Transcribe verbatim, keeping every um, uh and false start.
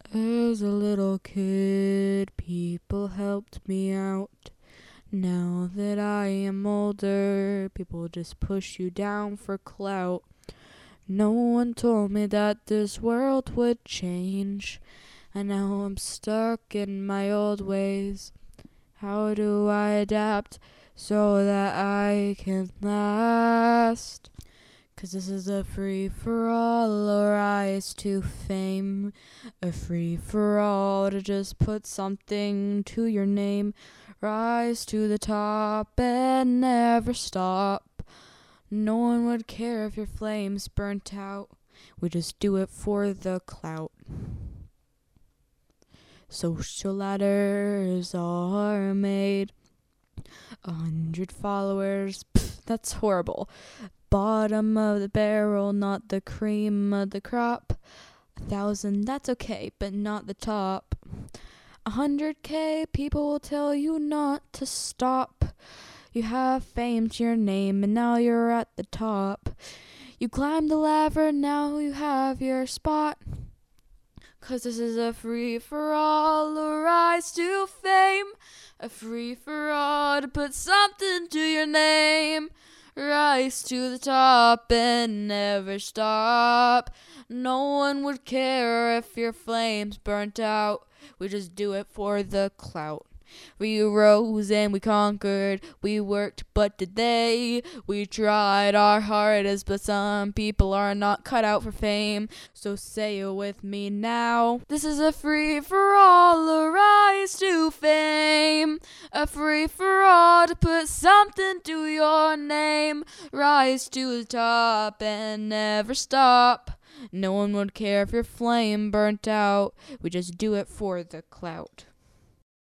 As a little kid, people helped me out. Now that I am older, people just push you down for clout. No one told me that this world would change, and now I'm stuck in my old ways. How do I adapt so that I can last? 'Cause this is a free-for-all, a rise to fame. A free-for-all to just put something to your name. Rise to the top and never stop. No one would care if your flames burnt out. We just do it for the clout. Social ladders are made. A hundred followers, pff, that's horrible. Bottom of the barrel, not the cream of the crop. A thousand, that's okay, but not the top. A hundred K, people will tell you not to stop. You have fame to your name, and now you're at the top. You climbed the ladder, now you have your spot. 'Cause this is a free-for-all, a rise to fame. A free-for-all to put something to your name. Rise to the top and never stop. No one would care if your flames burnt out. We just do it for the clout. We rose and we conquered. We worked, but did they? We tried our hardest, but some people are not cut out for fame. So say it with me now. This is a free-for-all, a rise to fame. A free-for-all to put something to your name. Rise to the top and never stop. No one would care if your flame burnt out. We just do it for the clout.